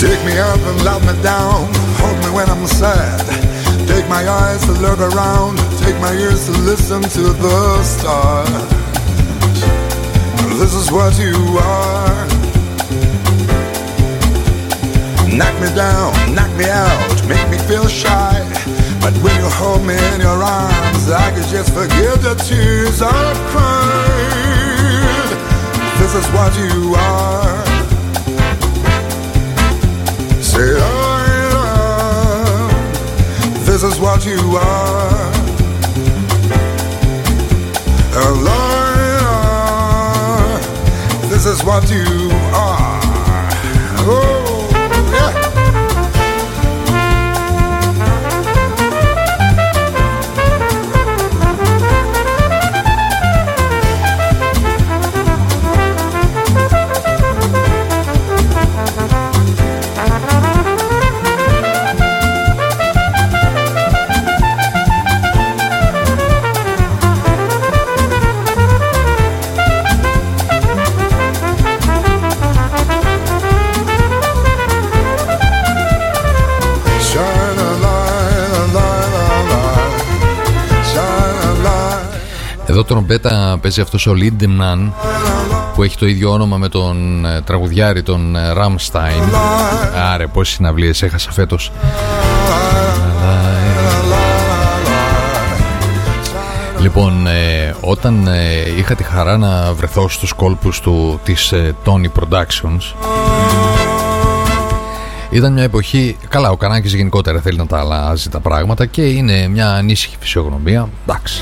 Take me up and love me down, hold me when I'm sad. Take my eyes to look around, take my ears to listen to the stars. This is what you are. Knock me down, knock me out, make me feel shy. But when you hold me in your arms, I can just forget the tears I've cried. This is what you are. Say I love. This is what you are. Love. This is what you are. Oh. Εδώ τρομπέτα παίζει αυτός ο Lindemann που έχει το ίδιο όνομα με τον τραγουδιάρη τον Rammstein. Άρε πόσες συναυλίες έχασα φέτος. Λοιπόν, όταν είχα τη χαρά να βρεθώ στους κόλπους της Tony Productions, ήταν μια εποχή, καλά, ο Κανάκης γενικότερα θέλει να τα αλλάζει τα πράγματα και είναι μια ανήσυχη φυσιογνωμία, εντάξει.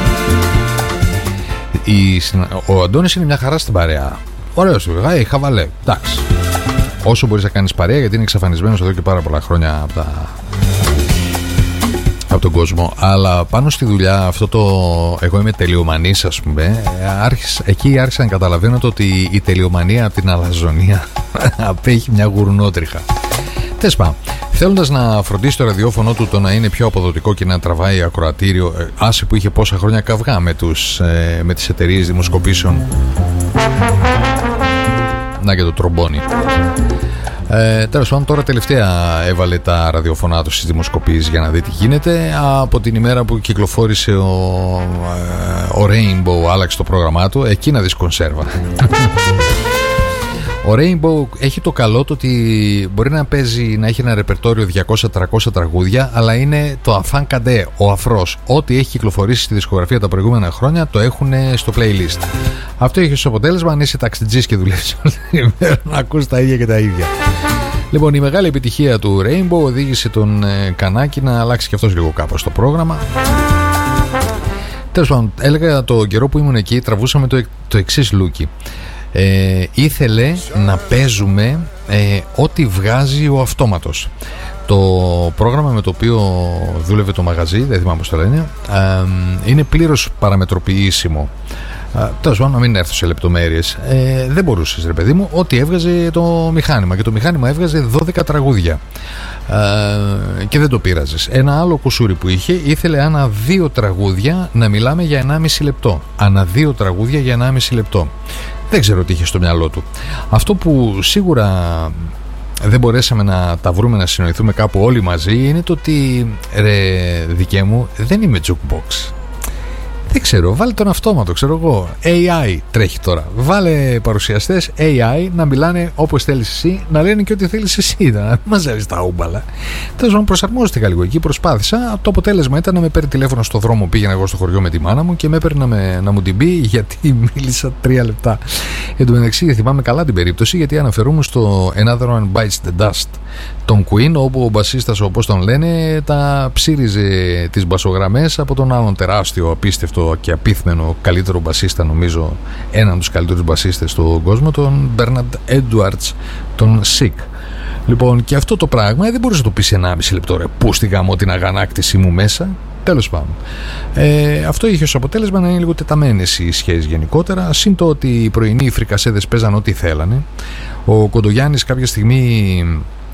Ο Αντώνης είναι μια χαρά στην παρέα. Ωραίος, χαβαλέ, εντάξει. Όσο μπορείς να κάνεις παρέα, γιατί είναι εξαφανισμένος εδώ και πάρα πολλά χρόνια από τον κόσμο. Αλλά πάνω στη δουλειά, αυτό το εγώ είμαι τελειομανής, ας πούμε, εκεί άρχισα να καταλαβαίνω ότι η τελειομανία από την αλαζονία απέχει μια γουρνότριχα. Τες πάμε. Θέλοντας να φροντίσει το ραδιόφωνο του το να είναι πιο αποδοτικό και να τραβάει ακροατήριο, άσε που είχε πόσα χρόνια καυγά με τις εταιρείες δημοσκοπήσεων. Να και το τρομπόνι. Τέλος πάντων, τώρα τελευταία έβαλε τα ραδιοφωνά του στις δημοσκοπήσεις για να δει τι γίνεται. Από την ημέρα που κυκλοφόρησε ο Rainbow, άλλαξε το πρόγραμμά του. Εκεί να δεις κονσέρβα. Ο Rainbow έχει το καλό το ότι μπορεί να παίζει, να έχει ένα ρεπερτόριο 200-300 τραγούδια, αλλά είναι το αφάν καντέ, ο αφρός. Ό,τι έχει κυκλοφορήσει στη δισκογραφία τα προηγούμενα χρόνια το έχουν στο playlist. Αυτό έχει ως αποτέλεσμα, αν είσαι ταξιτζής και δουλεύεις όλη την ημέρα, να ακούς τα ίδια και τα ίδια. Λοιπόν, η μεγάλη επιτυχία του Rainbow οδήγησε τον Κανάκη να αλλάξει και αυτός λίγο κάπως το πρόγραμμα. Τέλος πάντων, έλεγα το καιρό που ήμουν εκεί, τραβούσαμε το εξής λούκι. Ήθελε να παίζουμε ό,τι βγάζει ο αυτόματος. Το πρόγραμμα με το οποίο δούλευε το μαγαζί, δεν θυμάμαι πώς το λένε, είναι πλήρως παραμετροποιήσιμο. Τέλος πάντων, να μην έρθω σε λεπτομέρειες, δεν μπορούσες, ρε παιδί μου, ό,τι έβγαζε το μηχάνημα, και το μηχάνημα έβγαζε 12 τραγούδια και δεν το πείραζες. Ένα άλλο κουσούρι που είχε, ήθελε ανά 2 τραγούδια να μιλάμε για 1,5 λεπτό. Ανά 2 τραγούδια για 1,5 λεπτό. Δεν ξέρω τι είχε στο μυαλό του. Αυτό που σίγουρα δεν μπορέσαμε να τα βρούμε, να συνοηθούμε κάπου όλοι μαζί, είναι το ότι, ρε δικέ μου, δεν είμαι jukebox. Δεν ξέρω, βάλε τον αυτόματο, ξέρω εγώ. AI τρέχει τώρα. Βάλε παρουσιαστές AI να μιλάνε όπως θέλεις εσύ, να λένε και ό,τι θέλεις εσύ, να μαζεύεις τα ούμπαλα. Τέλος πάντων, προσαρμόστηκα λίγο εκεί, προσπάθησα. Το αποτέλεσμα ήταν να με παίρνει τηλέφωνο στο δρόμο. Πήγαινα εγώ στο χωριό με τη μάνα μου και με έπαιρνε να μου την πει, γιατί μίλησα 3 λεπτά. Εν τω μεταξύ, θυμάμαι καλά την περίπτωση, γιατί αναφερόμουν στο Another One Bites the Dust, τον Queen, όπου ο μπασίστας, όπως τον λένε, τα ψήριζε τις μπασογραμμές από τον άλλον τεράστιο, απίστευτο και απίθμενο καλύτερο μπασίστα, νομίζω έναν από τους καλύτερους μπασίστες στον κόσμο, τον Bernard Edwards, τον Sick. Λοιπόν, και αυτό το πράγμα δεν μπορούσε να το πεις 1,5 λεπτό, ρε πού στη γάμο την αγανάκτηση μου μέσα. Τέλος πάντων, αυτό είχε ως αποτέλεσμα να είναι λίγο τεταμένες οι σχέσεις γενικότερα, συν το ότι οι πρωινοί φρικασέδες παίζαν ό,τι θέλανε. Ο Κοντογιάννης κάποια στιγμή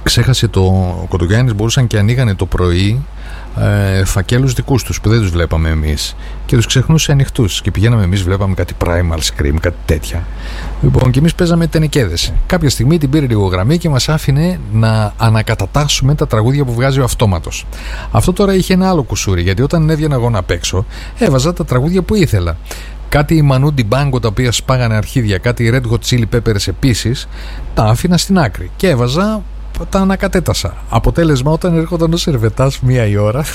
ξέχασε το Κοντογιάννης, μπορούσαν και ανοίγανε το πρωί φακέλους δικούς τους που δεν τους βλέπαμε εμείς και τους ξεχνούσε ανοιχτούς και πηγαίναμε εμείς, βλέπαμε κάτι Primal Scream, κάτι τέτοια. Λοιπόν, και εμείς παίζαμε τενεκέδες. Κάποια στιγμή την πήρε λίγο γραμμή και μας άφηνε να ανακατατάσσουμε τα τραγούδια που βγάζει ο αυτόματος. Αυτό τώρα είχε ένα άλλο κουσούρι, γιατί όταν έβγαινα εγώ να παίξω έβαζα τα τραγούδια που ήθελα. Κάτι Μανούντι Μπάγκο τα οποία σπάγανε αρχίδια, κάτι Red Hot Chili Peppers επίσης, τα άφηνα στην άκρη και έβαζα, τα ανακατέτασα. Αποτέλεσμα, όταν έρχονταν ο Σερβετάς 1 η ώρα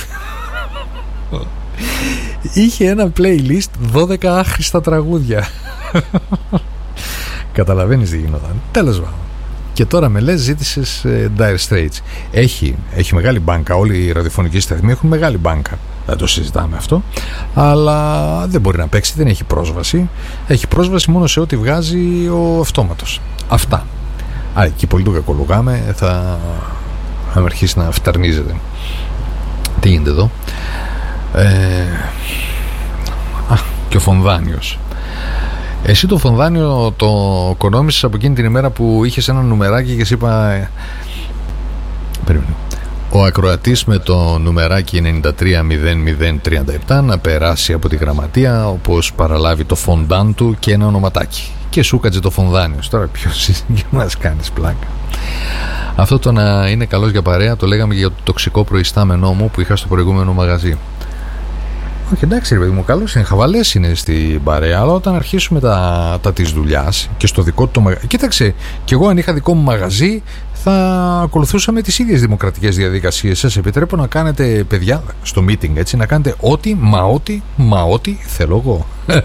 είχε ένα playlist 12 άχρηστα τραγούδια. Καταλαβαίνεις τι γινόταν. Τέλος πάντων. Και τώρα με λες ζήτησες Dire Straits. Έχει μεγάλη μπάνκα. Όλοι οι ραδιοφωνικοί σταθμοί έχουν μεγάλη μπάνκα. Δεν το συζητάμε αυτό. Αλλά δεν μπορεί να παίξει, δεν έχει πρόσβαση. Έχει πρόσβαση μόνο σε ό,τι βγάζει ο αυτόματος. Αυτά. Άρα εκεί πολύ το κακολογάμε, θα με αρχίσει να φταρνίζεται. Τι γίνεται εδώ? Και ο Φονδάνιος. Εσύ το Φονδάνιο το οικονόμησες από εκείνη την ημέρα που είχες ένα νουμεράκι και εσύ είπα... Περίμενε. Ο ακροατής με το νουμεράκι 930037 να περάσει από τη γραμματεία, όπως παραλάβει το φοντάν του και ένα ονοματάκι. Και σου κάτσε το Φονδάνιος. Τώρα ποιος είσαι και μας κάνεις πλάκα? Αυτό το να είναι καλός για παρέα το λέγαμε για το τοξικό προϊστάμενό μου που είχα στο προηγούμενο μαγαζί. Όχι, εντάξει ρε παιδί μου, καλώς είναι, χαβαλές είναι στην παρέα, αλλά όταν αρχίσουμε τα της δουλειάς και στο δικό του το μαγαζί. Κοίταξε, κι εγώ αν είχα δικό μου μαγαζί θα ακολουθούσαμε τις ίδιες δημοκρατικές διαδικασίες. Σας επιτρέπω να κάνετε, παιδιά, στο meeting, έτσι, να κάνετε ό,τι θέλω εγώ.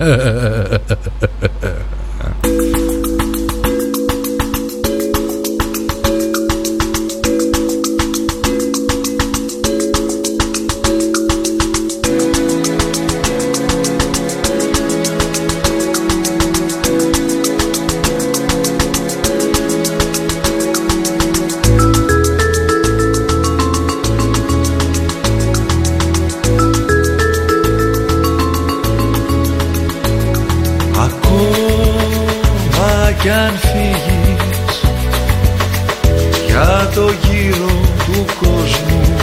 Κι αν φύγεις για το γύρο του κόσμου,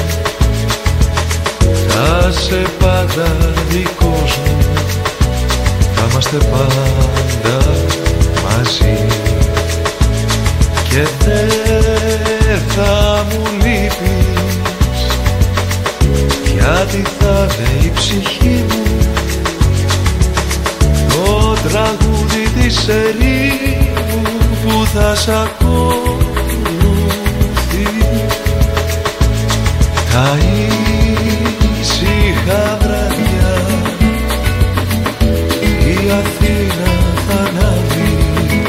θα σε πάντα δικός μου, θα είμαστε πάντα μαζί. Και δεν θα μου λείπεις, γιατί θα είναι η ψυχή μου το τραγούδι της ερήμου που θα σ' ακολουθεί. Τα ήσυχα βράδια η Αθήνα θα ανάβει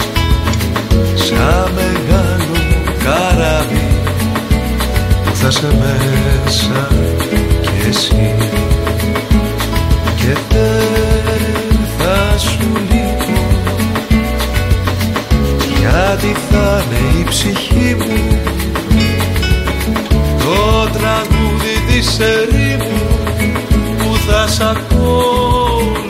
σαν μεγάλο καράβι που θα σε μέσα κι εσύ. Και δεν θα σου λείπω, γιατί θα είναι η ψυχή μου το τραγούδι της ερήμου που θα σ' ακολουθεί.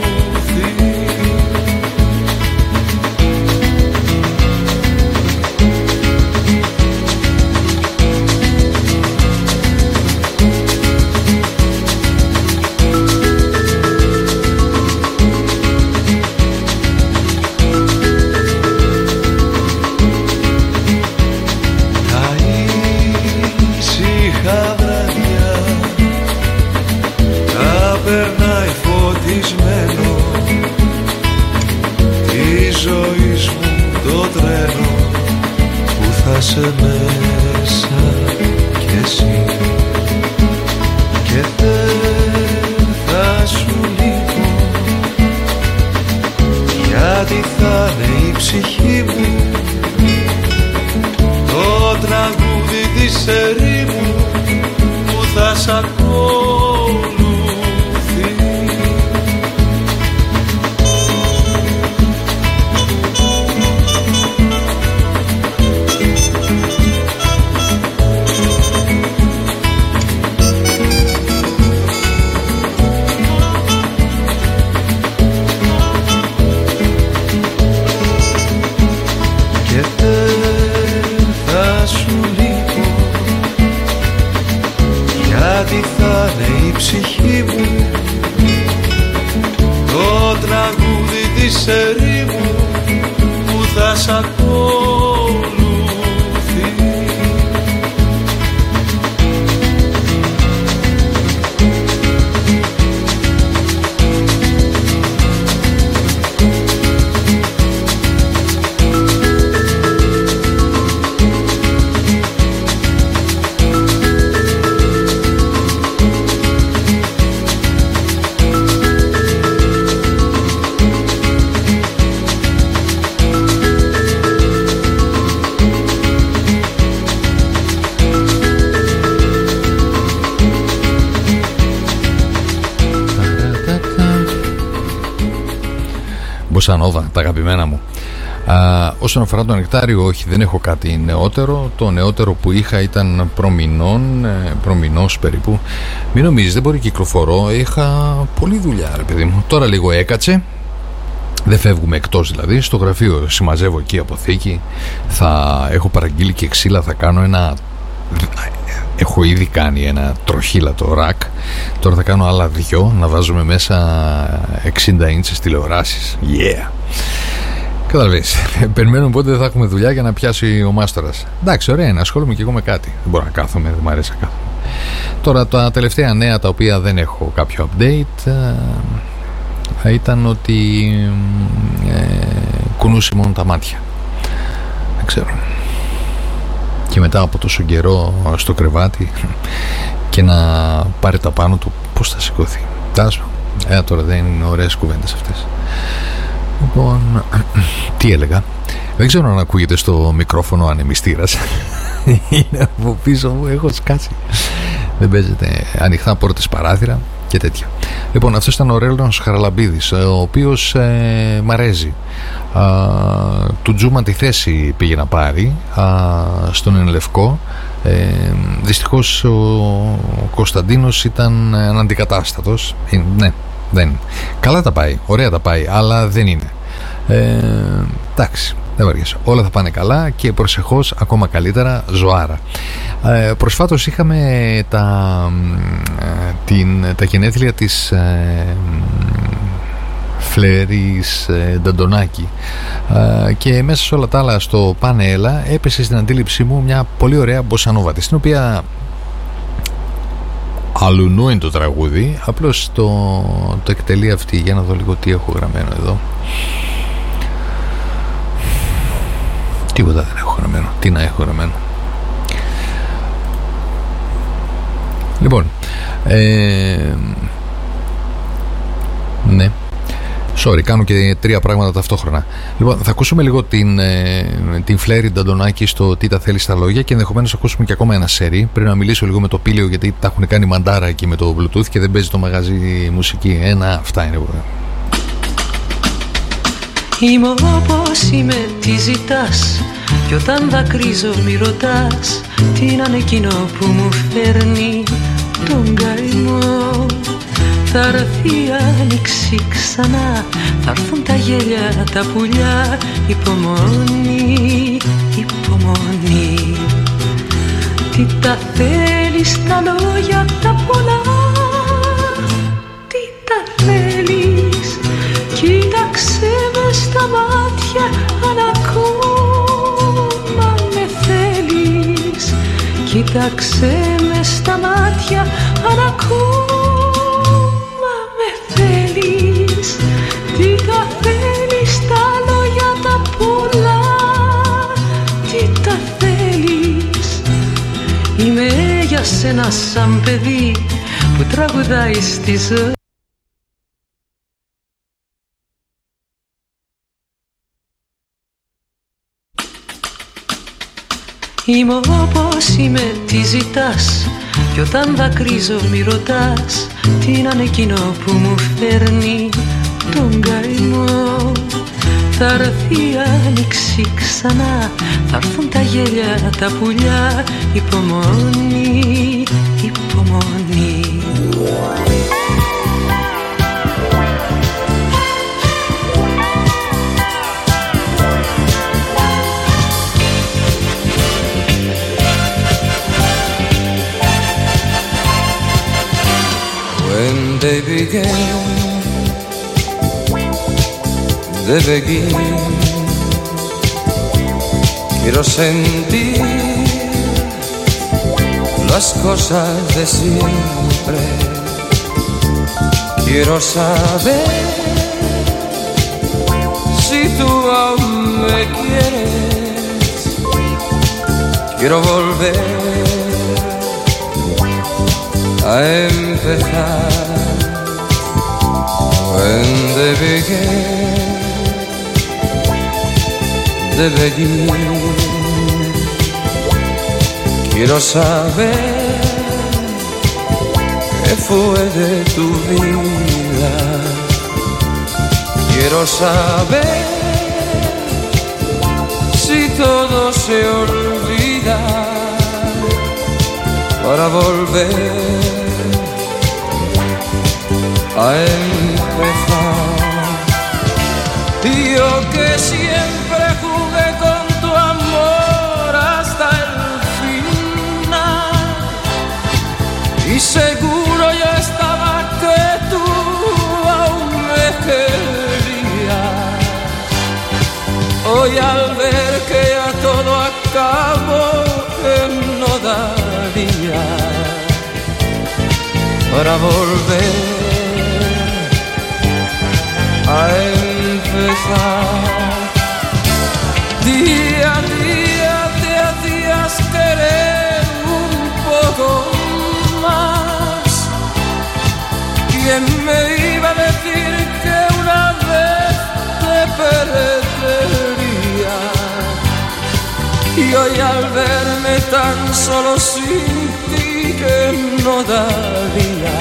Σε μέσα κι εσύ. Και δεν θα σου λείπω, γιατί θα είναι η ψυχή μου το τραγούδι της ερήμου που θα σ' ακολουθεί. Και δεν θα σου τι θα είναι η ψυχή μου, το τραγούδι της ερήμου που θα σ' ακολουθεί. Μποσανόβα, τα αγαπημένα μου. Όσον αφορά το νεκτάριο, όχι, δεν έχω κάτι νεότερο. Το νεότερο που είχα ήταν προμηνός περίπου. Μην νομίζεις, δεν μπορεί να κυκλοφορώ. Είχα πολλή δουλειά, ρε παιδί μου. Τώρα λίγο έκατσε. Δεν φεύγουμε εκτός δηλαδή. Στο γραφείο συμμαζεύω εκεί αποθήκη. Θα έχω παραγγείλει και ξύλα. Θα κάνω ένα... Έχω ήδη κάνει ένα τροχύλατο ρακ. Τώρα θα κάνω άλλα δυο. Να βάζουμε μέσα 60 ίντσες τηλεοράσεις. Yeah. Καταλαβαίνεις. Περιμένουμε πότε θα έχουμε δουλειά για να πιάσει ο μάστορας. Εντάξει, ωραία είναι. Ασχολούμαι και εγώ με κάτι. Δεν μπορώ να κάθομαι. Δεν μου αρέσει να κάθομαι. Τώρα τα τελευταία νέα τα οποία δεν έχω κάποιο update ήταν ότι κουνούσε μόνο τα μάτια. Δεν ξέρω. Και μετά από τόσο καιρό στο κρεβάτι και να πάρει τα πάνω του, πώς θα σηκωθεί. Τάσο. Τώρα δεν είναι ωραίες κουβέντες αυτές. Λοιπόν, τι έλεγα. Δεν ξέρω αν ακούγεται στο μικρόφωνο ανεμιστήρας. Είναι από πίσω μου, έχω σκάσει. Δεν παίζεται. Ανοιχτά πόρτες, παράθυρα και τέτοια. Λοιπόν, αυτός ήταν ο Ρέλος Χαραλαμπίδης, ο οποίος μ' αρέσει. Του Τζούμα τη θέση πήγε να πάρει στον Ενλευκό. Δυστυχώς ο Κωνσταντίνος ήταν αναντικατάστατος. Ναι, δεν. Καλά τα πάει, ωραία τα πάει, αλλά δεν είναι. Εντάξει, δεν βαριέσαι. Όλα θα πάνε καλά και προσεχώς ακόμα καλύτερα, ζωάρα. Προσφάτως είχαμε τα γενέθλια της Φλέρης Νταντονάκη και μέσα σε όλα τα άλλα στο Πάνε Έλα έπεσε στην αντίληψή μου μια πολύ ωραία μποσανόβα της, την οποία αλουνού είναι το τραγούδι, απλώς το εκτελεί αυτή. Για να δω λίγο τι έχω γραμμένο εδώ. Τίποτα δεν έχω γραμμένο. Τι να έχω γραμμένο. Λοιπόν, ναι. Sorry, κάνω και τρία πράγματα ταυτόχρονα. Λοιπόν, θα ακούσουμε λίγο την Φλέρη Νταντονάκη στο Τι τα θέλει στα λόγια και ενδεχομένως ακούσουμε και ακόμα ένα σερί. Πρέπει να μιλήσω λίγο με το Πήλιο γιατί τα έχουν κάνει μαντάρα εκεί με το Bluetooth και δεν παίζει το μαγαζί μουσική. Αυτά είναι. Είμαι όπως είμαι, τι ζητάς, κι όταν δακρύζω μη ρωτάς τι να είναι εκείνο που μου φέρνει τον καημό. Θα έρθει η άνοιξη ξανά, θα έρθουν τα γέλια, τα πουλιά. Υπομονή, υπομονή. Τι τα θέλεις τα λόγια τα πολλά, τι τα θέλεις. Κοίταξε με στα μάτια αν ακόμα με θέλεις. Κοίταξε με στα μάτια αν ακόμα με θέλεις. Τι τα θέλεις τα λόγια τα πολλά, τι τα θέλεις. Είμαι για σένα σαν παιδί που τραγουδάει στη ζωή. Είμαι όπως είμαι, τι ζητάς, κι όταν δακρύζω μη ρωτάς τι να είναι εκείνο που μου φέρνει τον καημό. Θα έρθει η άνοιξη ξανά, θα έρθουν τα γέλια, τα πουλιά. Υπομονή, υπομονή. they began, they begin. Quiero sentir las cosas de siempre. Quiero saber si tú aún me quieres. Quiero volver a empezar. When they began, they begin. Quiero saber qué fue de tu vida. Quiero saber si todo se olvida para volver a empezar. Y yo que siempre jugué con tu amor hasta el final, y seguro yo estaba que tú aún me querías. Hoy al ver que ya todo acabó, que no daría para volver a empezar. Día a día te hacías querer un poco más. ¿Quién me iba a decir que una vez te perdería? Y hoy al verme tan solo sin ti, que no daría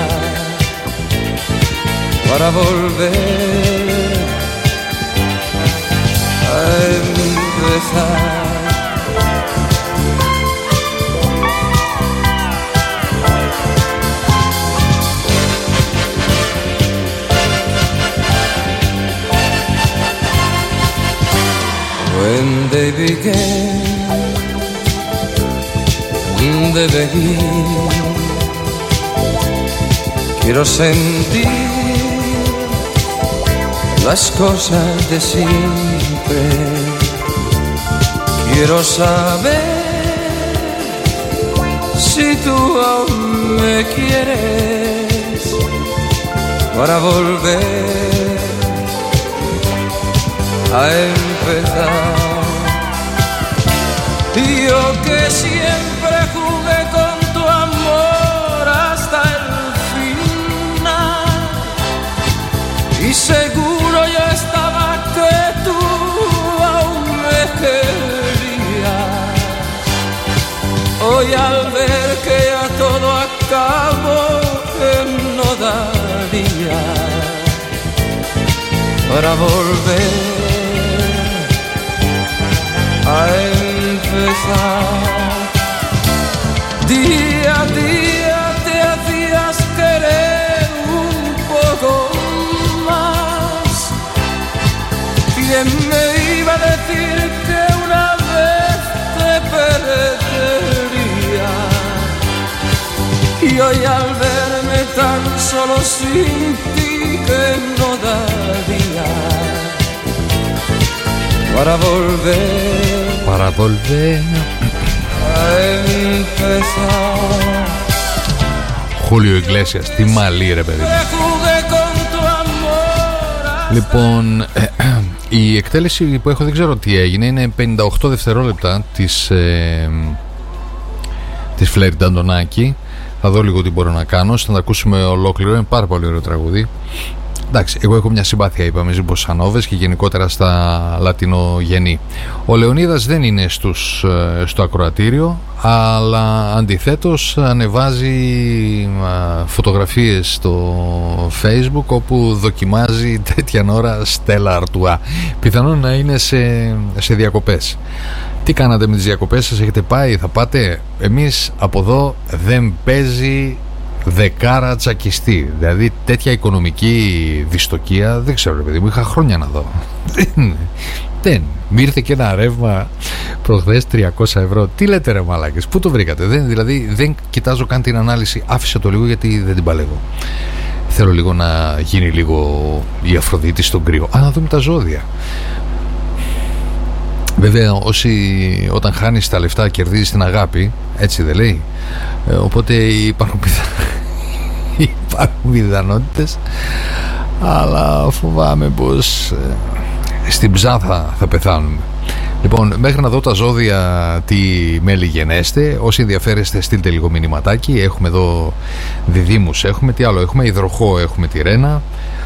para volver a empezar. When they began, they begin. Quiero sentir las cosas de siempre. Quiero saber si tú aún me quieres para volver a empezar. Y yo que siempre jugué con tu amor hasta el final, y seguro yo estaba que tú aún me querías. Hoy al ver que ya todo acabó, que no daría para volver a empezar. Día a día te hacías querer un poco más. ¿Quién me iba a decir que una vez te perdería? Y hoy al verme tan solo sin ti, que no daría para volver a empezar. Χούλιο Ιγκλέσιας, τι μαλλί ρε παιδί. Λοιπόν, η εκτέλεση που έχω δεν ξέρω τι έγινε. Είναι 58 δευτερόλεπτα της Φλέρντα Αντωνάκη. Θα δω λίγο τι μπορώ να κάνω. Θα τα ακούσουμε ολόκληρο. Είναι πάρα πολύ ωραίο τραγούδι. Εντάξει, εγώ έχω μια συμπάθεια, είπαμε, στις μποσανόβες και γενικότερα στα λατινογενή. Ο Λεωνίδας δεν είναι στο ακροατήριο, αλλά αντιθέτως ανεβάζει φωτογραφίες στο Facebook όπου δοκιμάζει τέτοια ώρα Στέλλα Αρτουά. Πιθανόν να είναι σε διακοπές. Τι κάνατε με τις διακοπές σας, έχετε πάει, θα πάτε? Εμείς από εδώ δεν παίζει δεκάρα τσακιστή. Δηλαδή τέτοια οικονομική δυστοκία δεν ξέρω ρε παιδί μου, είχα χρόνια να δω. Δεν. Μ' ήρθε και ένα ρεύμα προχθές 300 ευρώ. Τι λέτε ρε μαλάκες, πού το βρήκατε? Δηλαδή δεν κοιτάζω καν την ανάλυση. Άφησε το λίγο γιατί δεν την παλεύω. θέλω λίγο να γίνει λίγο η Αφροδίτη στον κρύο. Α, να δούμε τα ζώδια. Βέβαια, όταν χάνεις τα λεφτά κερδίζεις την αγάπη, έτσι δεν λέει? Οπότε υπάρχουν πιθανότητες, αλλά φοβάμαι πως στην ψάθα θα πεθάνουμε. Λοιπόν, μέχρι να δω τα ζώδια τι μέλη γενέστε, όσοι ενδιαφέρεστε στείλτε λίγο μηνυματάκι. Έχουμε εδώ διδύμους, έχουμε τι άλλο? Έχουμε υδροχό, έχουμε τη Ρένα.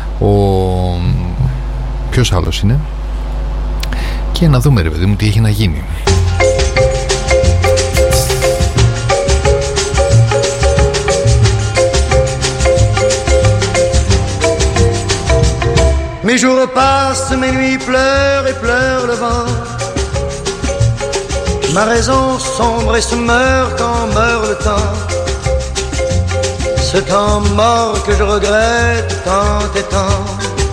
Ποιος άλλος είναι? Και να δούμε, ρε παιδί μου, τι έχει να γίνει. Mes jours passent, mes nuits pleurent et pleure le vent. Ma raison sombre et se meurt quand meurt le temps. Ce temps mort que je regrette tant et tant.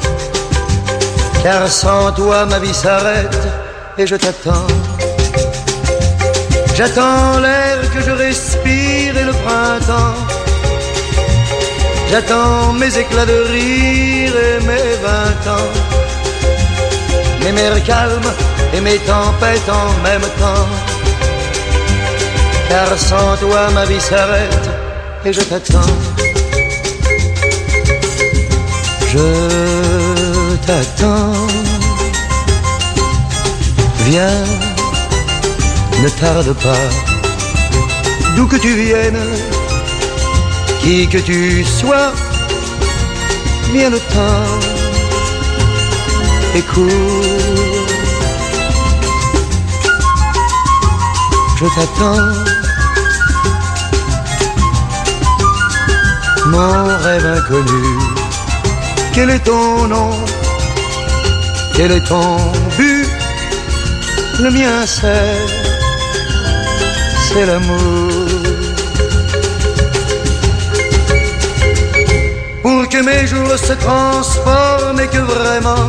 Car sans toi ma vie s'arrête et je t'attends. J'attends l'air que je respire et le printemps. J'attends mes éclats de rire et mes 20 ans. Mes mers calmes et mes tempêtes en même temps. Car sans toi ma vie s'arrête et je t'attends. Je t'attends. Viens, ne tarde pas. D'où que tu viennes, qui que tu sois, viens le temps et cours. Je t'attends. Mon rêve inconnu, quel est ton nom? Quel est ton but? Le mien c'est l'amour. Pour que mes jours se transforment et que vraiment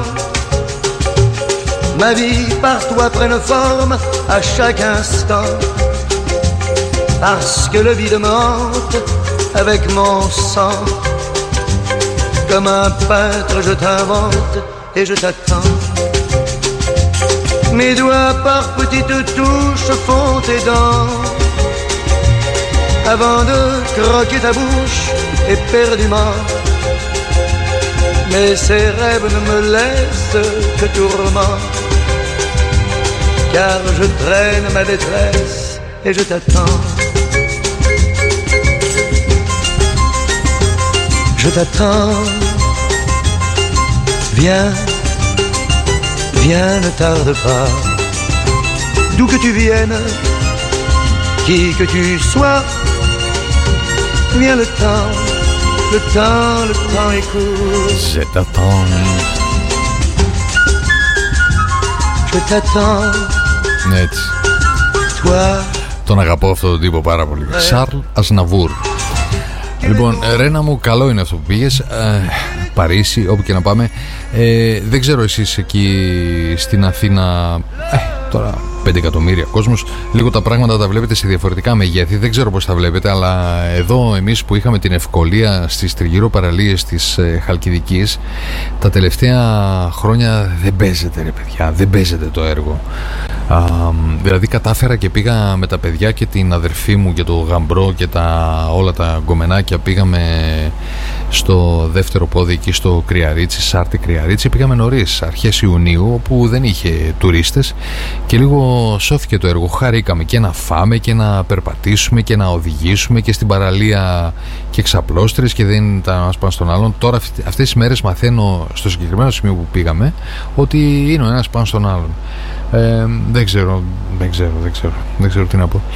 ma vie par toi prenne forme à chaque instant. Parce que le vide me hante avec mon sang. Comme un peintre je t'invente et je t'attends. Mes doigts par petites touches font tes dents. Avant de croquer ta bouche éperdument. Mais ces rêves ne me laissent que tourment. Car je traîne ma détresse et je t'attends. Je t'attends. Viens, viens, ne tarde pas. D'où que tu viennes, qui que tu sois, viens le temps. Le temps est court. Je t'attends. Je t'attends. Έτσι. Toi. Τον αγαπώ αυτόν τον τύπο πάρα πολύ. Σαρλ Ασναβούρ. Λοιπόν, Ρένα μου, καλό είναι αυτό που πήγες. Παρίσι, όπου και να πάμε. Δεν ξέρω εσείς εκεί στην Αθήνα. Τώρα 5 εκατομμύρια κόσμος. Λίγο τα πράγματα τα βλέπετε σε διαφορετικά μεγέθη. Δεν ξέρω πώς τα βλέπετε, αλλά εδώ εμείς που είχαμε την ευκολία στις τριγύρω παραλίες της Χαλκιδικής, τα τελευταία χρόνια δεν παίζεται, ρε παιδιά. Δεν παίζεται το έργο. Δηλαδή κατάφερα και πήγα με τα παιδιά και την αδερφή μου και το γαμπρό και όλα τα γκομενάκια. Πήγαμε στο δεύτερο πόδι εκεί στο Κρυαρίτσι, Σάρτη Κρυαρίτσι. Πήγαμε νωρίς, αρχές Ιουνίου, όπου δεν είχε τουρίστες και λίγο σώθηκε το έργο. Χαρήκαμε και να φάμε και να περπατήσουμε και να οδηγήσουμε και στην παραλία και ξαπλώστρες και δεν ήταν ένας πάνω στον άλλον. Τώρα αυτές τις μέρες μαθαίνω στο συγκεκριμένο σημείο που πήγαμε ότι είναι ο ένας πάνω στον άλλον. Δεν ξέρω τι να πω.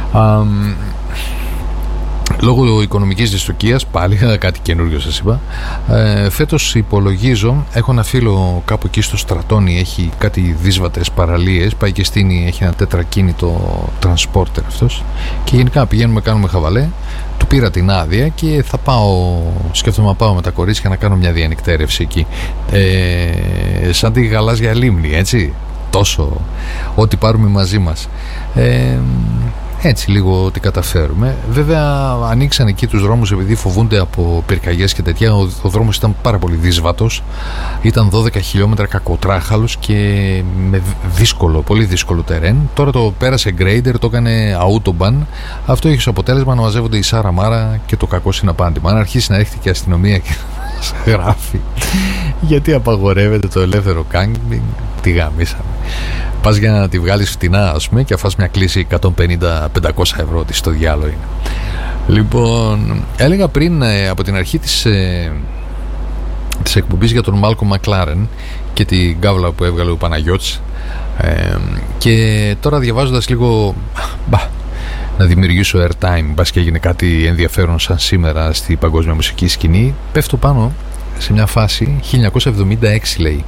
Λόγω οικονομικής δυστοκίας, πάλι κάτι καινούριο σας είπα, φέτος υπολογίζω, έχω ένα φίλο κάπου εκεί στο Στρατόνι, έχει κάτι δύσβατες παραλίες, πάει και στείνει, έχει ένα τετρακίνητο transporter αυτός και γενικά πηγαίνουμε, κάνουμε χαβαλέ. Του πήρα την άδεια και θα πάω, σκέφτομαι να πάω με τα κορίτσια να κάνω μια διανυκτέρευση εκεί, σαν τη γαλάζια λίμνη, έτσι, τόσο ό,τι πάρουμε μαζί μας. έτσι λίγο ότι καταφέρουμε. Βέβαια ανοίξαν εκεί τους δρόμους επειδή φοβούνται από πυρκαγιές και τέτοια. Ο δρόμος ήταν πάρα πολύ δύσβατος, ήταν 12 χιλιόμετρα κακοτράχαλος και με δύσκολο, πολύ δύσκολο τερέν. Τώρα το πέρασε grader, το έκανε autobahn. Αυτό έχει ως αποτέλεσμα να μαζεύονται η Σάρα Μάρα και το κακό συναπάντημα. Αν αρχίσει να έρχεται και η αστυνομία και γράφει γιατί απαγορεύεται το ελεύθερο κάμπινγκ, τη γαμίσαμε. Πας για να τη βγάλεις φτηνά, ας πούμε, και αφάς μια κλίση 150-500 ευρώ, ότι στο διάλογο είναι. Λοιπόν, έλεγα πριν από την αρχή της εκπομπής για τον Μάλκομ Μακλάρεν και την κάβλα που έβγαλε ο Παναγιώτης, και τώρα διαβάζοντας λίγο να δημιουργήσω airtime, μπας και έγινε κάτι ενδιαφέρον σαν σήμερα στη παγκόσμια μουσική σκηνή, πέφτω πάνω σε μια φάση 1976, λέει.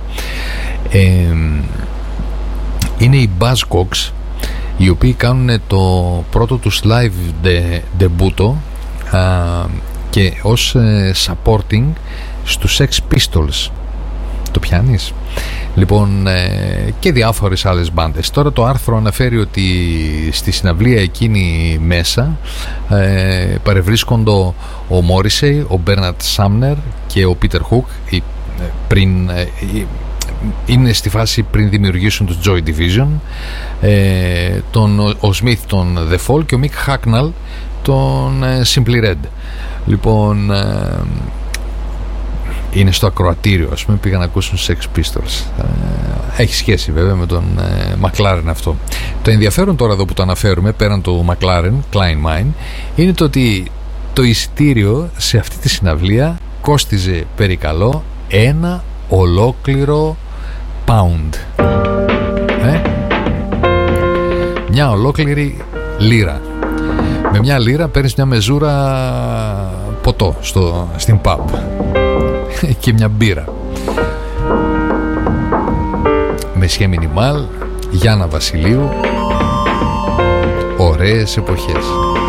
Είναι οι Buzzcocks, οι οποίοι κάνουν το πρώτο τους live debut και ως supporting στους Sex Pistols. Το πιάνεις? Λοιπόν, και διάφορες άλλες μπάντες. Τώρα το άρθρο αναφέρει ότι στη συναυλία εκείνη μέσα παρευρίσκονται ο Morrissey, ο Bernard Sumner και ο Peter Hook, πριν είναι στη φάση πριν δημιουργήσουν το Joy Division, ο Smith τον The Fall και ο Mick Hucknall τον Simply Red. Λοιπόν, είναι στο ακροατήριο, ας πούμε, πήγαν να ακούσουν Sex Pistols. Έχει σχέση βέβαια με τον McLaren αυτό. Το ενδιαφέρον τώρα εδώ που το αναφέρουμε, πέραν το McLaren, Klein Mine, είναι το ότι το εισιτήριο σε αυτή τη συναυλία κόστιζε περικαλώ ένα ολόκληρο pound. Μια ολόκληρη λίρα. Με μια λίρα παίρνεις μια μεζούρα ποτό στην pub και μια μπύρα. Μεσιέ Μινιμάλ, Γιάννα Βασιλείου, ωραίες εποχές.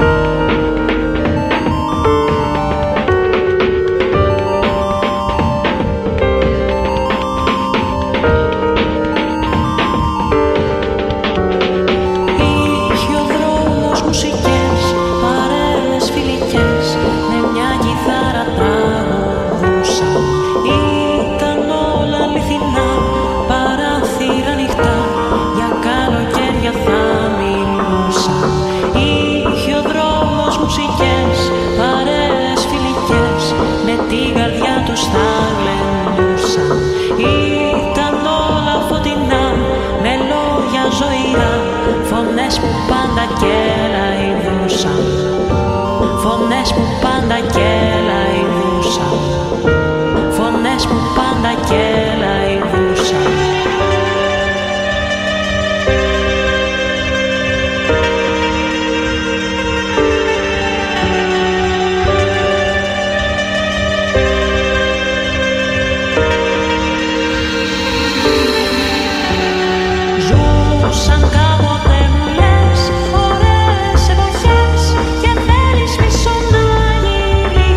Φωνές που πάντα κελαϊδούσαν, φωνές που πάντα κελαϊδούσαν. Ζούσαν κάποτε μου λες ωραίες εποχές και θέλεις πίσω να γυρίσεις.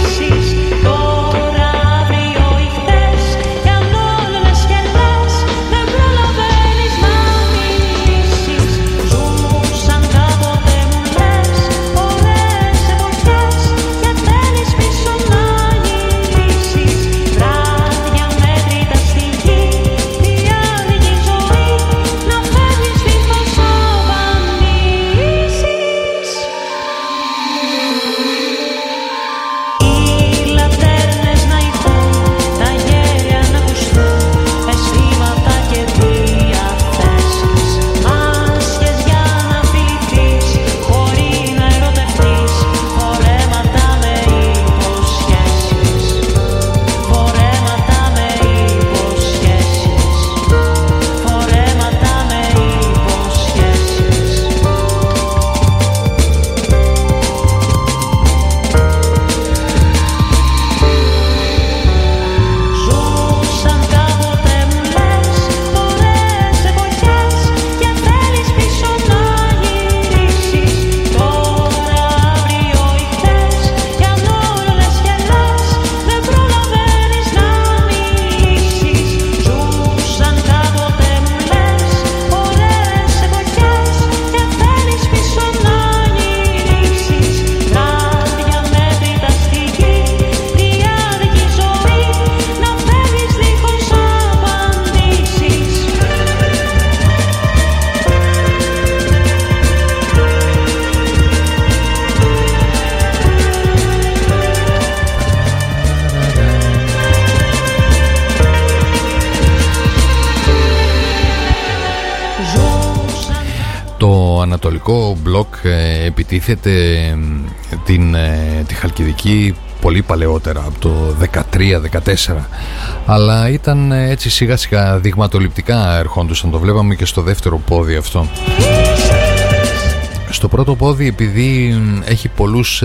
Ανατολικό μπλοκ επιτίθεται τη Χαλκιδική πολύ παλαιότερα, από το 13-14, αλλά ήταν έτσι σιγά σιγά δειγματοληπτικά ερχόντουσαν, το βλέπαμε και στο δεύτερο πόδι αυτό. Στο πρώτο πόδι, επειδή έχει πολλούς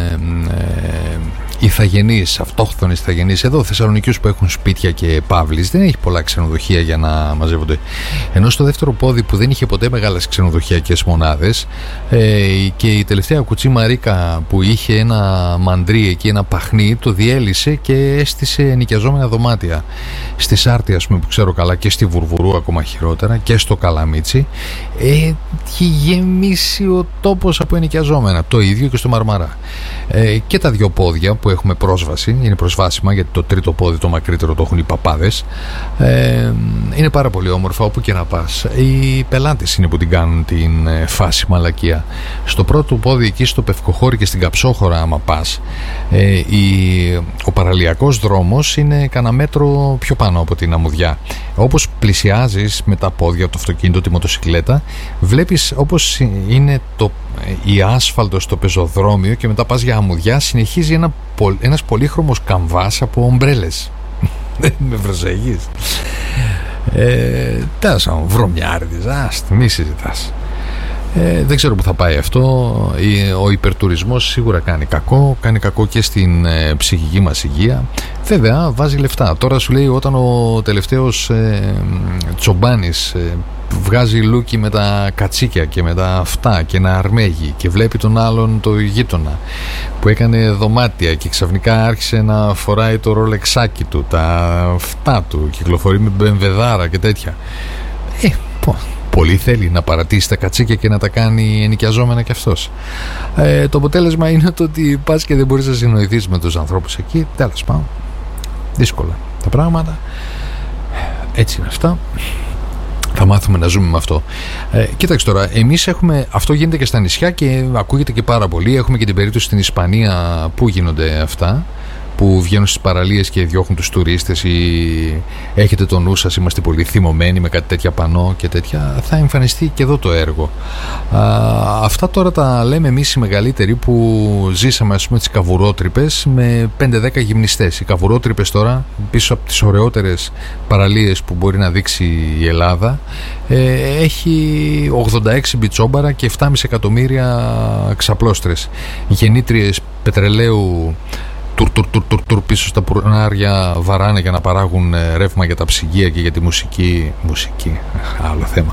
ηθαγενείς, αυτόχθονες ηθαγενείς, εδώ Θεσσαλονικιούς που έχουν σπίτια και παύλεις, δεν έχει πολλά ξενοδοχεία για να μαζεύονται. Ενώ στο δεύτερο πόδι, που δεν είχε ποτέ μεγάλες ξενοδοχειακές μονάδες, και η τελευταία κουτσή Μαρίκα που είχε ένα μαντρί εκεί, ένα παχνί, το διέλυσε και έστησε νοικιαζόμενα δωμάτια στη Σάρτη, ας πούμε, που ξέρω καλά, και στη Βουρβουρού ακόμα χειρότερα, και στο Καλαμίτσι. Έχει γεμίσει ο τόπος από ενοικιαζόμενα. Το ίδιο και στο Μαρμαρά. Και τα δύο πόδια που έχουμε πρόσβαση, είναι προσβάσιμα, γιατί το τρίτο πόδι, το μακρύτερο, το έχουν οι παπάδες. Είναι πάρα πολύ όμορφα όπου και να πας. Οι πελάτες είναι που την κάνουν την φάση μαλακία. Στο πρώτο πόδι, εκεί στο Πευκοχώρι και στην Καψόχωρα, άμα πας, ο παραλιακός δρόμος είναι κανένα μέτρο πιο πάνω από την αμμουδιά. Όπως πλησιάζεις με τα πόδια, το αυτοκίνητο, τη μοτοσυκλέτα, βλέπεις όπως είναι η άσφαλτο στο πεζοδρόμιο, και μετά πας για αμμουδιά, συνεχίζει ένας πολύχρωμος καμβάς από ομπρέλες. Δεν με προσέχεις. Τέλος, βρωμιάριδης, μη συζητάς. Δεν ξέρω που θα πάει αυτό. Ο υπερτουρισμός σίγουρα κάνει κακό και στην ψυχική μας υγεία. Βέβαια βάζει λεφτά. Τώρα σου λέει, όταν ο τελευταίος Τσομπάνης βγάζει λούκι με τα κατσίκια και με τα αυτά και ένα αρμέγι, και βλέπει τον άλλον, το γείτονα που έκανε δωμάτια και ξαφνικά άρχισε να φοράει το ρολεξάκι του, τα αυτά του, κυκλοφορεί με μπεμβεδάρα και τέτοια, πολύ θέλει να παρατήσει τα κατσίκια και να τα κάνει ενοικιαζόμενα κι αυτός. Το αποτέλεσμα είναι το ότι πας και δεν μπορείς να συνοηθείς με τους ανθρώπους εκεί. Τέλος πάντων, δύσκολα τα πράγματα. Έτσι είναι αυτά. Θα μάθουμε να ζούμε με αυτό. Κοίταξε τώρα, εμείς έχουμε, αυτό γίνεται και στα νησιά και ακούγεται και πάρα πολύ. Έχουμε και την περίπτωση στην Ισπανία που γίνονται αυτά, που βγαίνουν στις παραλίες και διώχνουν τους τουρίστες, ή έχετε το νου σας, είμαστε πολύ θυμωμένοι με κάτι τέτοια πανό και τέτοια. Θα εμφανιστεί και εδώ το έργο. Αυτά τώρα τα λέμε εμείς οι μεγαλύτεροι που ζήσαμε, ας πούμε, τις καβουρότρυπες με 5-10 γυμνιστές. Οι καβουρότρυπες τώρα, πίσω από τις ωραιότερες παραλίες που μπορεί να δείξει η Ελλάδα, έχει 86 μπιτσόμπαρα και 7,5 εκατομμύρια ξαπλώστρες, γεννήτριες πετρελαίου. Τουρ πίσω στα πουρνάρια βαράνε για να παράγουν ρεύμα για τα ψυγεία και για τη μουσική, άλλο θέμα.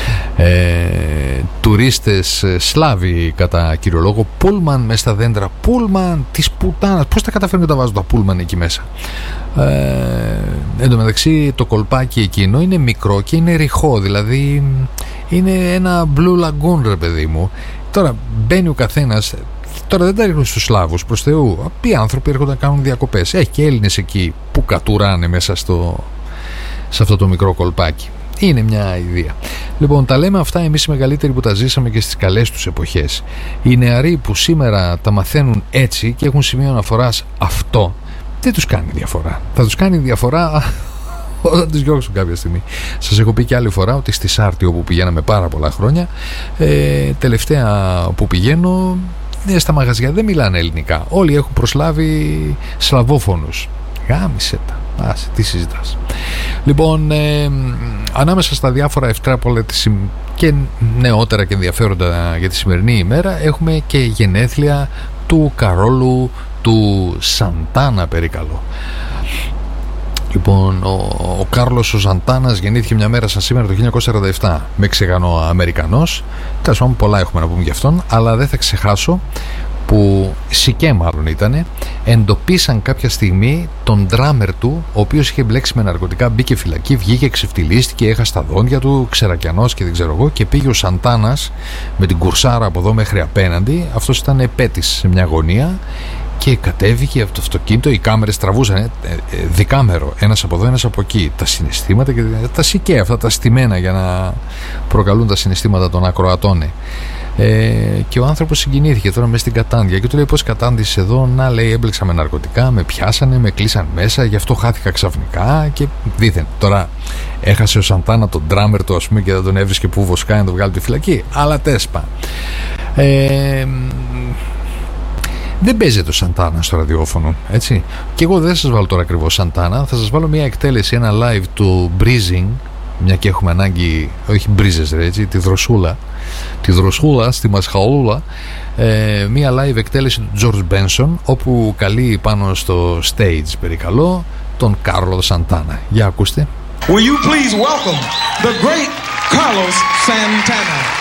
Τουρίστες Σλάβοι κατά κύριο λόγο, πούλμαν μέσα στα δέντρα, πούλμαν της πουτάνας. Πώς τα καταφέρνουν και τα βάζουν τα πούλμαν εκεί μέσα? Εν τω μεταξύ το κολπάκι εκείνο είναι μικρό και είναι ρηχό, δηλαδή είναι ένα Blue Lagoon, ρε παιδί μου. Τώρα μπαίνει ο καθένας. Τώρα δεν τα ρίχνουν στους Σλάβους, προς Θεού. Ποιοι άνθρωποι έρχονται να κάνουν διακοπές? Έχει και Έλληνες εκεί που κατουράνε μέσα σε αυτό το μικρό κολπάκι. Είναι μια ιδέα. Λοιπόν, τα λέμε αυτά εμείς οι μεγαλύτεροι που τα ζήσαμε και στις καλές τους εποχές. Οι νεαροί που σήμερα τα μαθαίνουν έτσι και έχουν σημείο αναφοράς αυτό, δεν τους κάνει διαφορά. Θα τους κάνει διαφορά όταν τους διώξουν κάποια στιγμή. Σας έχω πει και άλλη φορά ότι στη Σάρτη, όπου πηγαίναμε πάρα πολλά χρόνια, τελευταία που πηγαίνω, στα μαγαζιά δεν μιλάνε ελληνικά. Όλοι έχουν προσλάβει σλαβόφωνους. Γάμισε τα. Άσε, τι συζητάς? Λοιπόν, ανάμεσα στα διάφορα ευτράπολα και νεότερα και ενδιαφέροντα για τη σημερινή ημέρα, έχουμε και γενέθλια του Καρόλου του Σαντάνα, περικαλώ. Λοιπόν, ο Κάρλος ο Σαντάνας γεννήθηκε μια μέρα σαν σήμερα το 1947. Μεξικανό Αμερικανός. Τέλος πάντων, πολλά έχουμε να πούμε γι' αυτόν, αλλά δεν θα ξεχάσω που Σικέ μάλλον ήτανε, εντοπίσαν κάποια στιγμή τον ντράμερ του, ο οποίος είχε μπλέξει με ναρκωτικά, μπήκε φυλακή, βγήκε, ξεφτυλίστηκε, έχασε τα δόντια του, ξερακιανός και δεν ξέρω εγώ, και πήγε ο Σαντάνας με την κουρσάρα από εδώ μέχρι απέναντι. Αυτός ήταν επέτης σε μια γωνία και κατέβηκε από το αυτοκίνητο. Οι κάμερες τραβούσαν δικάμερο, ένας από εδώ, ένας από εκεί, τα συναισθήματα και τα σικαία αυτά τα στημένα για να προκαλούν τα συναισθήματα των ακροατών. Και ο άνθρωπος συγκινήθηκε τώρα μες στην κατάντια και του λέει: πώς κατάντησες εδώ? Να, λέει, έμπλεξα με ναρκωτικά, με πιάσανε, με κλείσαν μέσα, γι' αυτό χάθηκα ξαφνικά. Και δίθεν τώρα έχασε ο Σαντάνα τον ντράμερ του, ας πούμε, και δεν τον έβρισκε που βοσκάει να τον βγάλει τη φυλακή. Αλλά τέσπα. Δεν παίζεται ο Σαντάνα στο ραδιόφωνο, έτσι. Και εγώ δεν σας βάλω τώρα ακριβώς Σαντάνα, θα σας βάλω μια εκτέλεση, ένα live του Breezing, μια και έχουμε ανάγκη, όχι μπρίζες ρε, έτσι, τη δροσούλα στη Μασχαούλα, μια live εκτέλεση του George Benson, όπου καλεί πάνω στο stage, περικαλώ, τον Κάρλο Σαντάνα. Για ακούστε. Will you please welcome the great Carlos Santana?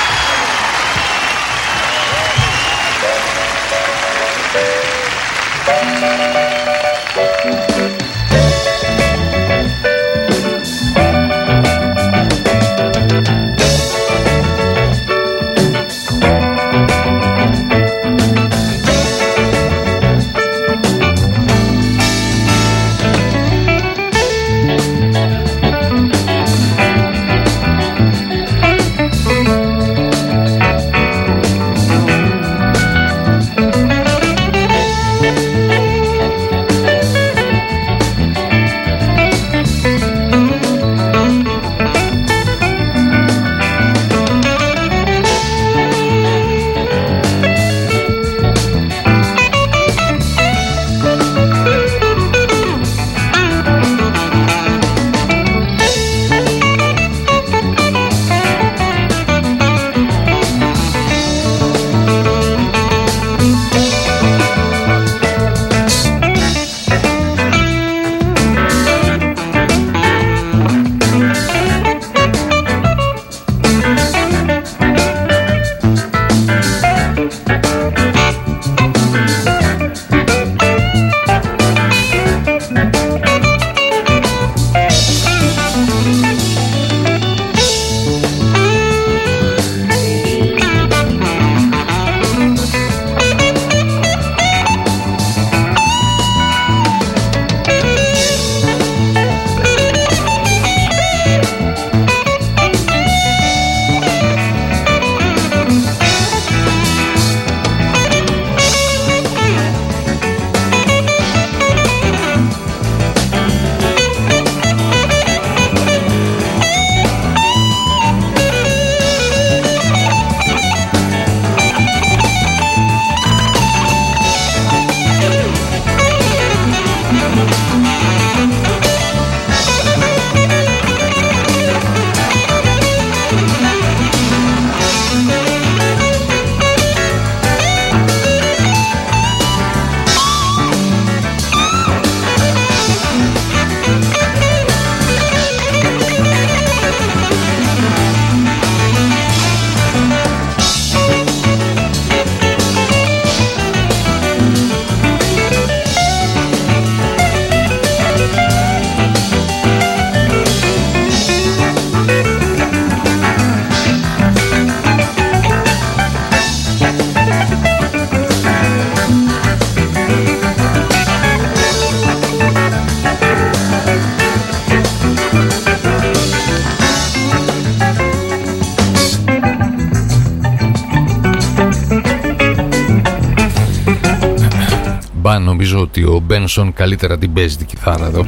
Νομίζω ότι ο Μπένσον καλύτερα την παίζει την κιθάρα εδώ.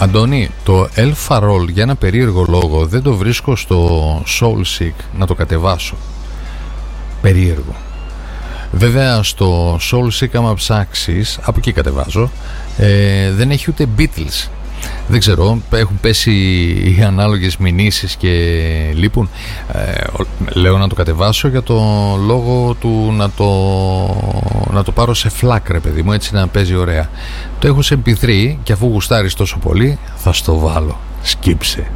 Αντώνη, το El Farol για ένα περίεργο λόγο δεν το βρίσκω στο Soulseek να το κατεβάσω. Περίεργο. Βέβαια στο Soulseek άμα ψάξεις, από εκεί κατεβάζω, δεν έχει ούτε Beatles. Δεν ξέρω, έχουν πέσει οι ανάλογες μηνύσεις και λείπουν. Λέω να το κατεβάσω για το λόγο του να το πάρω σε φλάκ, ρε παιδί μου, έτσι να παίζει ωραία. Το έχω σε MP3 και αφού γουστάρεις τόσο πολύ θα στο βάλω. Σκύψε.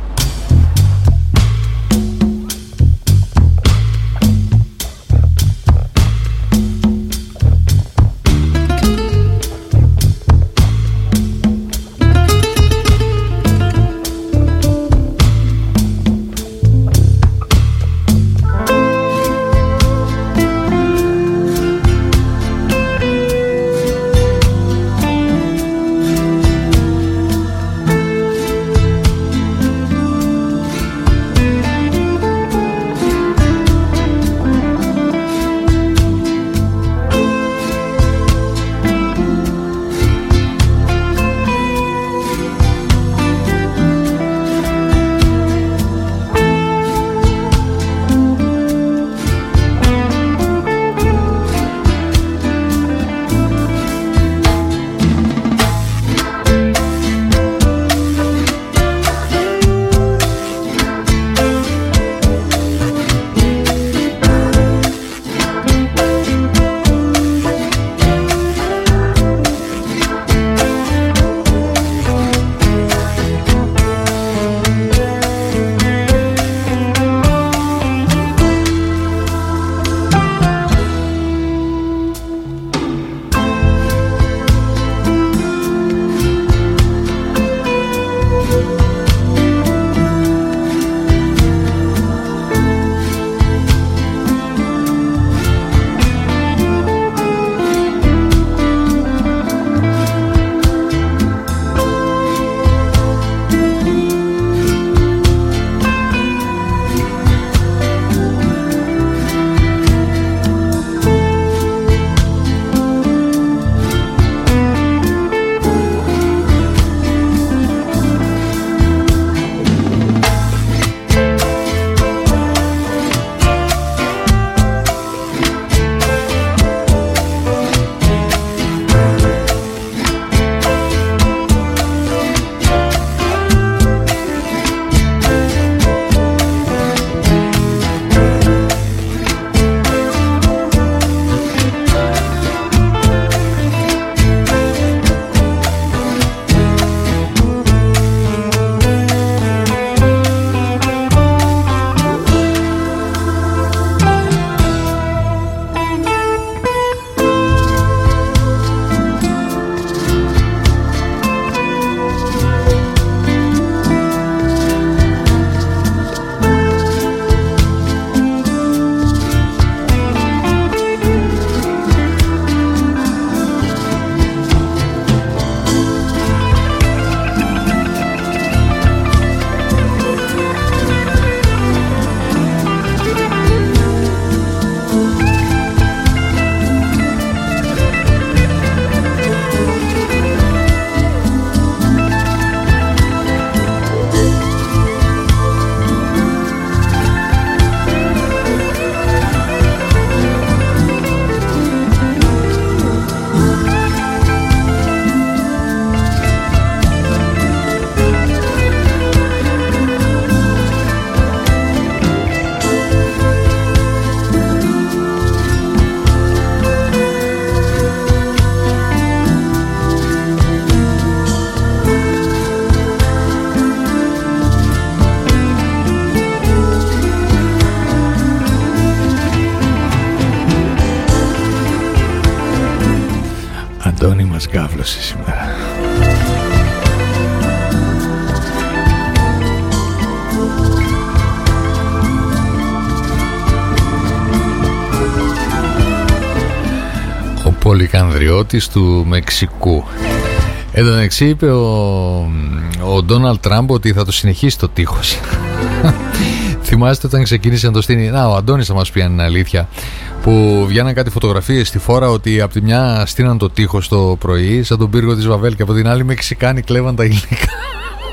Αντώνη, μας γκάβλωσε σήμερα. Ο πολυκανδριώτης του Μεξικού. Εν τω μεταξύ είπε ο Ντόναλντ Τραμπ ότι θα το συνεχίσει το τείχος. Θυμάστε όταν ξεκίνησε να το στείνει? Ο Αντώνης θα μας πει αν είναι αλήθεια, που βγαίναν κάτι φωτογραφίες στη φόρα ότι από τη μια στείναν το τείχος το πρωί σαν τον πύργο της Βαβέλ και από την άλλη Μεξικάνοι κλέβαν τα υλικά.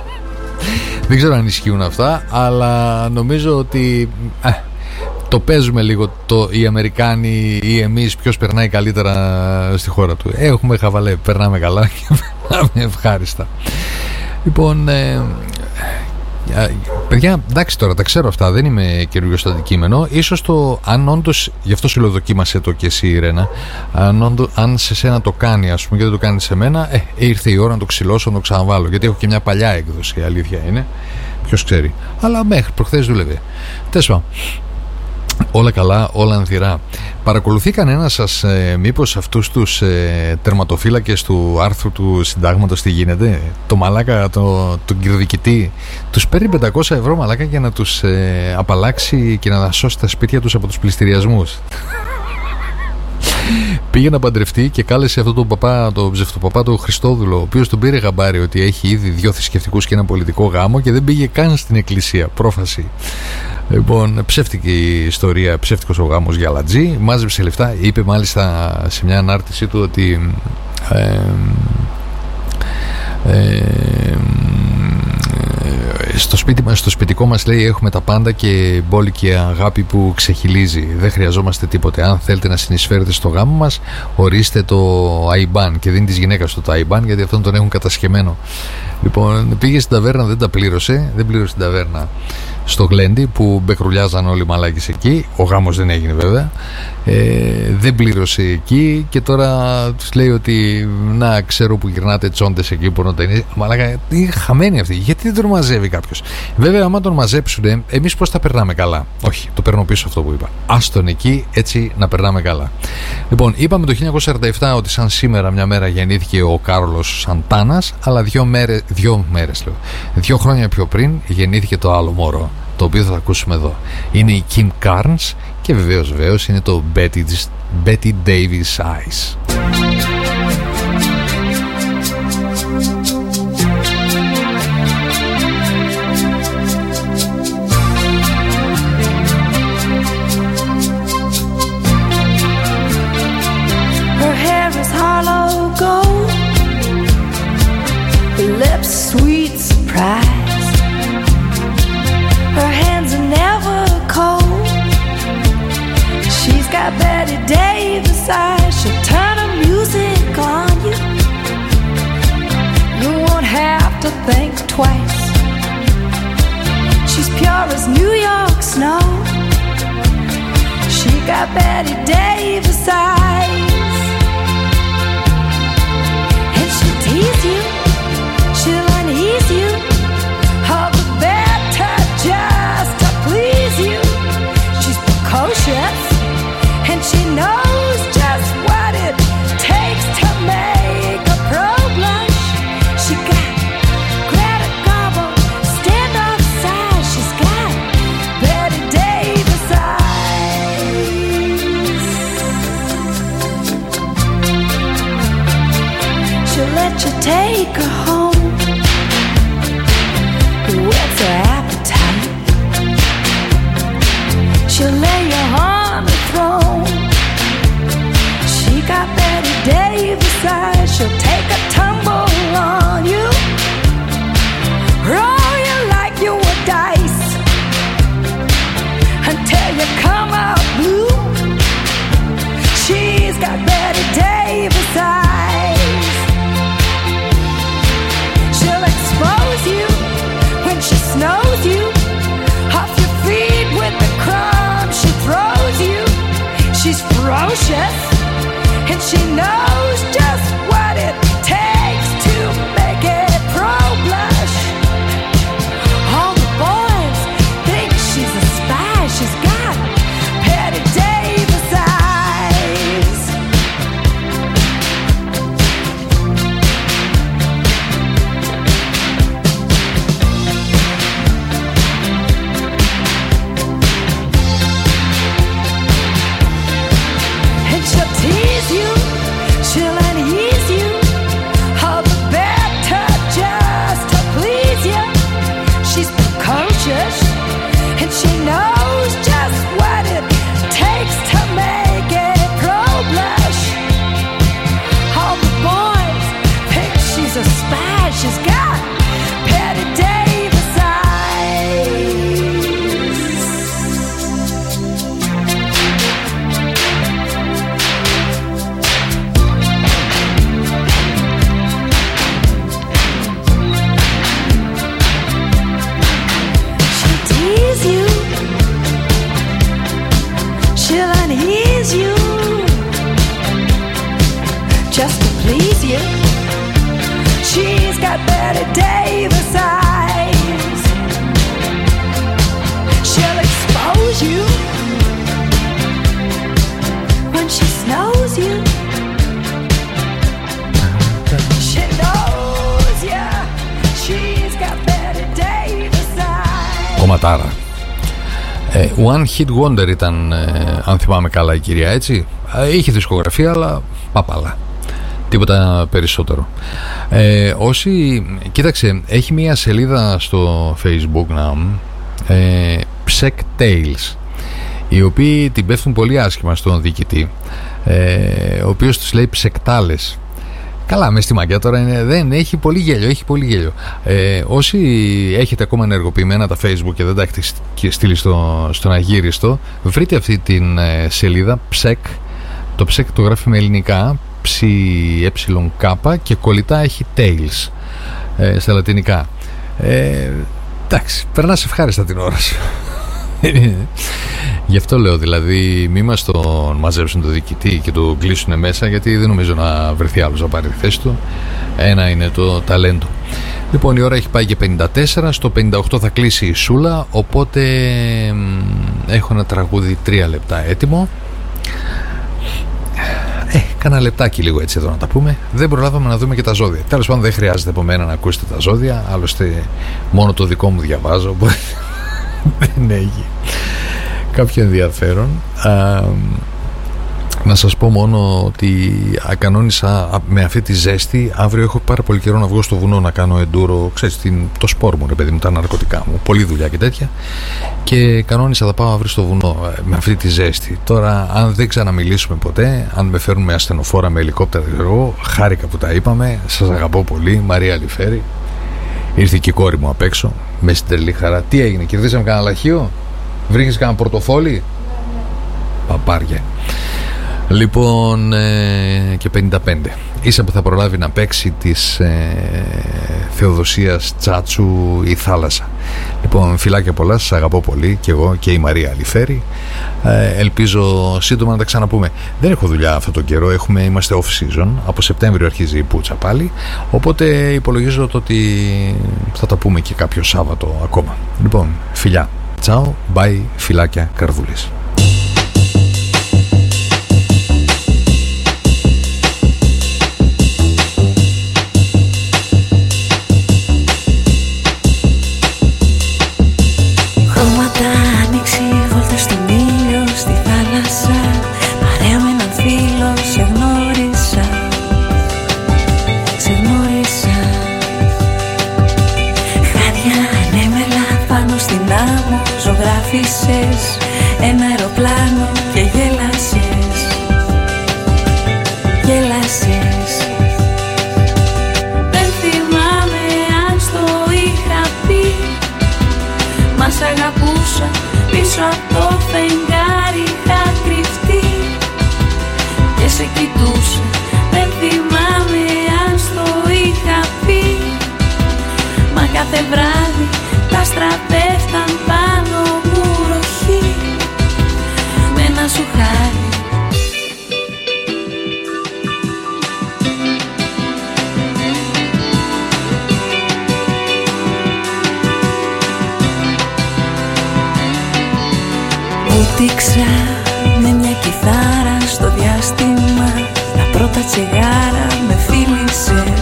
Δεν ξέρω αν ισχύουν αυτά, αλλά νομίζω ότι το παίζουμε λίγο οι Αμερικάνοι ή εμείς ποιος περνάει καλύτερα στη χώρα του. Έχουμε χαβαλέ, περνάμε καλά και περνάμε ευχάριστα. Λοιπόν, παιδιά, εντάξει, τώρα τα ξέρω αυτά, δεν είμαι καινούριο στο αντικείμενο. Ίσως αν όντως, γι' αυτό σου λέω δοκίμασέ το και εσύ, Ιρένα, αν σε σένα το κάνει, ας πούμε, και δεν το κάνει σε μένα, ήρθε η ώρα να το ξυλώσω, να το ξαναβάλω. Γιατί έχω και μια παλιά έκδοση, η αλήθεια είναι. Ποιος ξέρει. Αλλά μέχρι προχθές δούλευε. Τέσσερα. Όλα καλά, όλα ανθυρά. Παρακολουθεί κανένα σας μήπως αυτούς τους τερματοφύλακες του άρθρου του συντάγματος τι γίνεται? Το μαλάκα, τον κυρδικητή, τους παίρνει 500 ευρώ μαλάκα για να τους απαλλάξει και να σώσει τα σπίτια τους από τους πληστηριασμούς. Πήγε να παντρευτεί και κάλεσε αυτόν τον παπά, τον ψευτοπαπά, τον Χριστόδουλο, ο οποίος τον πήρε γαμπάρι ότι έχει ήδη 2 θρησκευτικούς και ένα πολιτικό γάμο και δεν πήγε καν στην εκκλησία. Πρόφαση. Λοιπόν, ψεύτικη η ιστορία, ψεύτικος ο γάμος για λατζή. Μάζεψε λεφτά. Είπε μάλιστα σε μια ανάρτησή του ότι στο σπιτικό μας, λέει, έχουμε τα πάντα και μπόλικη αγάπη που ξεχυλίζει. Δεν χρειαζόμαστε τίποτε. Αν θέλετε να συνεισφέρετε στο γάμο μας, ορίστε το IBAN. Και δίνει της γυναίκας το IBAN, γιατί αυτόν τον έχουν κατασκευμένο. Λοιπόν, πήγε στην ταβέρνα, δεν τα πλήρωσε. Δεν πλήρωσε την ταβέρνα στο Γλέντι που μπεκρουλιάζαν όλοι οι μαλάκες εκεί. Ο γάμος δεν έγινε βέβαια. Δεν πλήρωσε εκεί και τώρα τους λέει ότι να, ξέρω που γυρνάτε τσόντες εκεί που είναι. Μαλάκα, είναι χαμένοι αυτοί. Γιατί δεν τον μαζεύει κάποιος? Βέβαια, άμα τον μαζέψουν, εμείς πώς θα περνάμε καλά? Όχι, το παίρνω πίσω αυτό που είπα. Άστον εκεί, έτσι να περνάμε καλά. Λοιπόν, είπαμε το 1947 ότι σαν σήμερα μια μέρα γεννήθηκε ο Κάρολος Σαντάνας, αλλά 2 χρόνια πιο πριν γεννήθηκε το άλλο μωρό, το οποίο θα ακούσουμε εδώ. Είναι η Kim Carnes και βεβαίως είναι το Betty Davis Eyes. Her hair is hollow gold, her lips sweet surprise, her hands are never cold. She's got Betty Davis eyes. She'll turn her music on you. You won't have to think twice. She's pure as New York snow. She got Betty Davis eyes. And she'll tease you, she'll unease you, all the better just to please you. She's precocious, and she knows just what it takes to make a pro blush. She got Greta Garbo, stand-up size. She's got Betty Davis eyes. She'll let you take her home, whet's her appetite. She'll lay you on the throne. She got Betty Davis eyes. She'll take a tumble on you, roll you like you were dice, until you come out blue. She's got Betty Davis eyes. She'll expose you when she snows you off your feet with the crumbs she throws you. She's ferocious, and she knows just what it takes to make it pro blush. All the boys think she's a spy. She's got Betty Davis eyes. And she'll tease you, she'll κομματάρα. One Hit Wonder ήταν, αν θυμάμαι καλά, η κυρία, έτσι. Είχε δισκογραφία, αλλά παπάλα. Τίποτα περισσότερο. Όσοι... Κοίταξε, έχει μια σελίδα στο Facebook Ψεκ Tales, οι οποίοι την πέφτουν πολύ άσχημα στον διοικητή, ο οποίος τους λέει ψεκτάλες. Καλά, με στη μαγιά τώρα είναι, δεν έχει πολύ γέλιο, έχει πολύ γέλιο. Όσοι έχετε ακόμα ενεργοποιημένα τα Facebook και δεν τα έχετε στείλει στον αγύριστο, βρείτε αυτή την σελίδα Ψεκ. Το Ψεκ το γράφει με ελληνικά, ψ-ε-κ, και κολλητά έχει Tales στα λατινικά. Εντάξει, περνάς ευχάριστα την ώρα σου. Γι' αυτό λέω, δηλαδή, μη μας τον μαζέψουν το διοικητή και το κλείσουν μέσα, γιατί δεν νομίζω να βρεθεί άλλος να πάρει τη θέση του. Ένα είναι το ταλέντο. Λοιπόν, η ώρα έχει πάει και 54. Στο 58 θα κλείσει η Σούλα, οπότε έχω ένα τραγούδι 3 λεπτά έτοιμο. Κάνα λεπτάκι λίγο έτσι εδώ να τα πούμε. Δεν προλάβαμε να δούμε και τα ζώδια. Τέλος πάντων, δεν χρειάζεται από μένα να ακούσετε τα ζώδια. Άλλωστε μόνο το δικό μου διαβάζω, οπότε δεν έχει κάποιο ενδιαφέρον. Να σας πω μόνο ότι κανόνισα με αυτή τη ζέστη. Αύριο έχω πάρα πολύ καιρό να βγω στο βουνό να κάνω εντούρο, ξέρεις, το σπορ μου, ρε παιδί μου, τα ναρκωτικά μου, πολλή δουλειά και τέτοια, και κανόνισα θα πάω αύριο στο βουνό με αυτή τη ζέστη. Τώρα, αν δεν ξαναμιλήσουμε ποτέ, αν με φέρουν με ασθενοφόρα, με ελικόπτερα, εγώ χάρηκα που τα είπαμε. Σας αγαπώ πολύ. Μαρία Αλιφέρη. Ήρθε και η κόρη μου απ' έξω με στην τρελή χαρά. Τι έγινε, κερδίσαμε κανένα λαχείο, βρήκες κανένα πορτοφόλι? Παπάρια. Λοιπόν, και 55. Ίσα που θα προλάβει να παίξει της Θεοδοσίας Τσάτσου η θάλασσα. Λοιπόν, φιλάκια πολλά, σας αγαπώ πολύ και εγώ και η Μαρία Αλιφέρη. Ελπίζω σύντομα να τα ξαναπούμε. Δεν έχω δουλειά αυτόν τον καιρό, είμαστε off season. Από Σεπτέμβριο αρχίζει η πουτσα πάλι, οπότε υπολογίζω το ότι θα τα πούμε και κάποιο Σάββατο ακόμα. Λοιπόν, φιλιά, τσάου, bye, φιλάκια, καρδούλες. Ζωγράφισες ένα αεροπλάνο και γέλασες. Δεν θυμάμαι αν στο είχα πει. Μας αγαπούσα πίσω από το φεγγάρι, είχα κρυφτεί και σε κοιτούσα. Δεν θυμάμαι αν στο είχα πει. Μα κάθε βράδυ τα άστρα πέφταν πάνω μου ροχή με ένα σου χάρι. Ούτηξα με μια κιθάρα στο διάστημα. Τα πρώτα τσιγάρα με φίλησες.